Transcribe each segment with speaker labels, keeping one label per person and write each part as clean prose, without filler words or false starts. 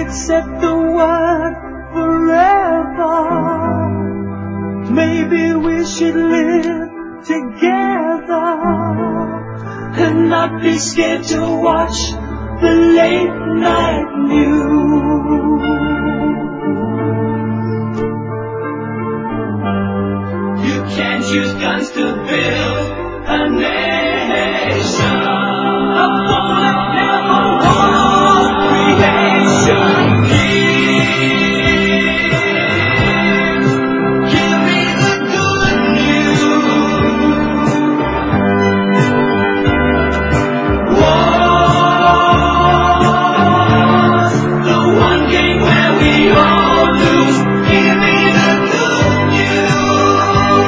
Speaker 1: accept the word forever, maybe we should live together and not be scared to watch the late night news. You can't use guns to build a nation. A bullet never won creation. Give me the good news. War's the one game where we all lose. Give me the good news.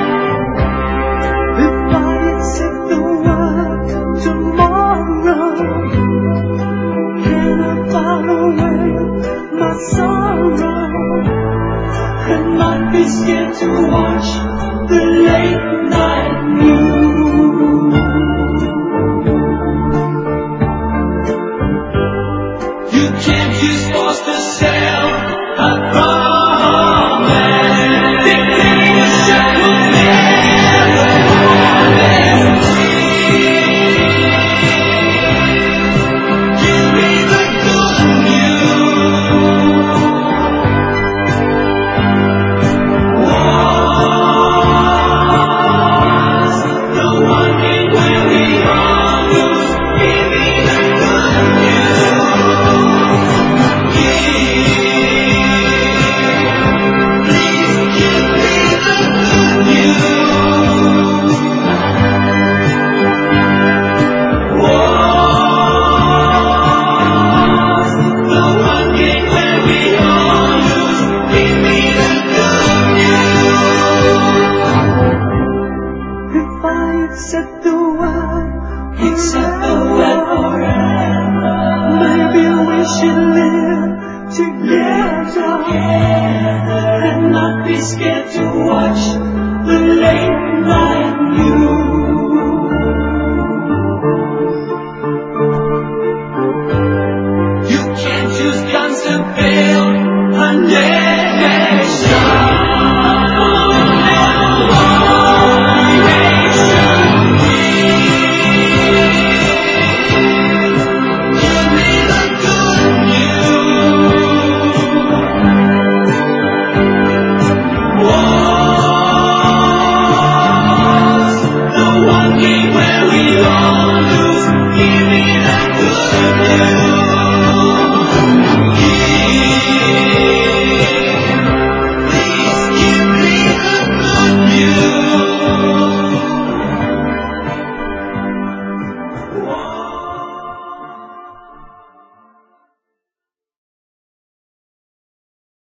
Speaker 1: If I accept the word tomorrow, can I file away my sorrow and not be scared to watch the late night news? You can't use force to sell a promise. Dictatorship will never give me the good news. War's the one game where we all lose. Give me the good news. Please give me the good news. War's the one game where we all lose. Give me the good news. If I accept the word forever, maybe we should live together and not be scared to watch the late